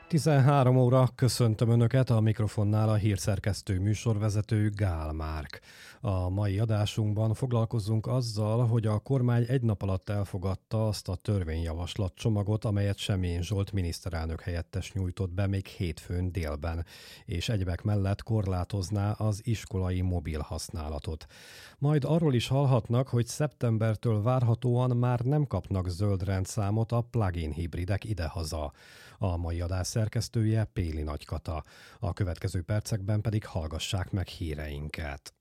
13 óra, köszöntöm Önöket, a mikrofonnál a hírszerkesztő műsorvezető Gál Márk. A mai adásunkban foglalkozunk azzal, hogy a kormány egy nap alatt elfogadta azt a törvényjavaslat csomagot, amelyet Semjén Zsolt miniszterelnök helyettes nyújtott be még hétfőn délben, és egyebek mellett korlátozná az iskolai mobil használatot. Majd arról is hallhatnak, hogy szeptembertől várhatóan már nem kapnak zöld rendszámot a plug-in hibridek idehaza. A mai adás szerkesztője Péli Nagykata. A következő percekben pedig hallgassák meg híreinket.